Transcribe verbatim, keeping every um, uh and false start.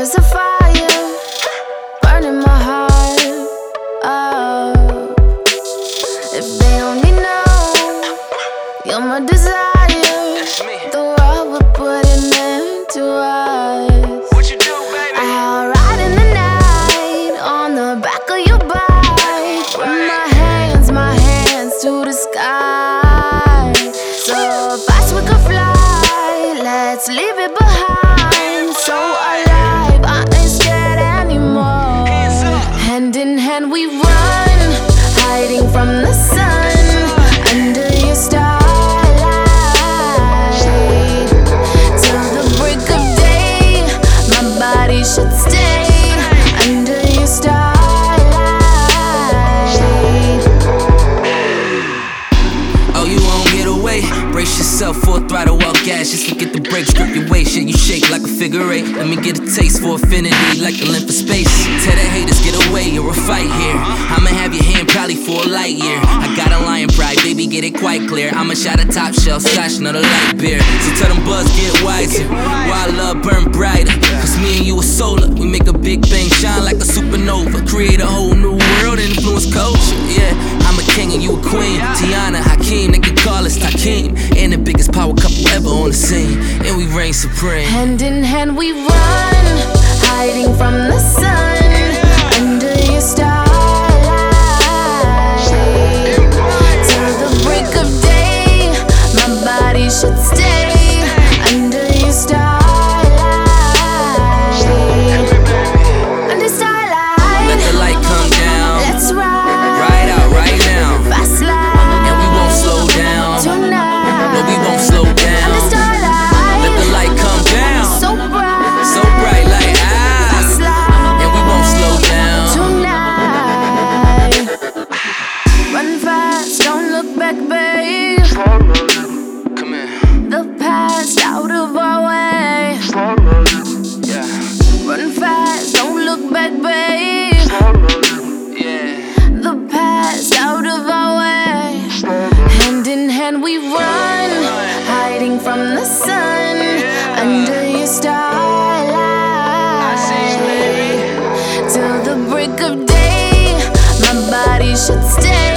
is a fire burning my heart. Oh, if they only know you're my desire, the world would put an end to us. What you do, baby? I'll ride in the night on the back of your bike, with my hands, my hands to the sky. So fast we could fly, let's leave it behind. So alive, I ain't scared anymore. Hand in hand we run, hiding from the sun, under your starlight, till the break of day. My body should stay under your starlight. Oh, you won't get away. Brace yourself for a throttle walk gas. Just forget the brakes, grip your waist. Yeah, you shake like a figure eight. Let me get a taste for affinity, like the length of space. Tell the haters get away, you're a fight here. I'ma have your hand probably for a light year. I got a lion pride, baby, get it quite clear. I'ma shot a top shelf, scotch, not a light beer. So tell them buzz, get wiser. Wild love burn brighter. Cause me and you are solar. We make a big bang shine like a supernova. Create a whole new world, influence culture. Yeah, I'm a king and you a queen. Tiana, Hakeem, they can call us Takeem. And the biggest power couple ever on the scene. And we reign supreme. Hand in hand we run, hiding from the sun, under your starlight, till the break of day. My body should stay under your starlight, under starlight. Let the light come down. Let's ride, Ride out right now. fast life, And we won't slow down. tonight. No, we won't slow down. Under starlight, Let the light come down. so bright, So bright like fast ah. life, And we won't slow down. tonight. Run fast, don't look back, babe. Come here. The past out of our way. Yeah. Run fast, don't look back, babe. Yeah. The past out of our way. Hand in hand we run, hiding from the sun, under your starlight, till the break of day. My body should stay